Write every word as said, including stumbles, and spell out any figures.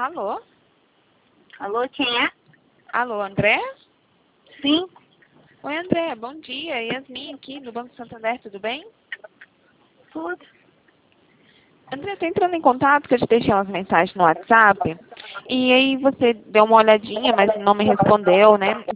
Alô? Alô, quem é? Alô, André? Sim, Oi, André, bom dia. Yasmin aqui do Banco Santander, tudo bem? tudo. André, tô entrando em contato, que eu te deixei umas mensagens no WhatsApp. E aí você deu uma olhadinha, mas não me respondeu, né?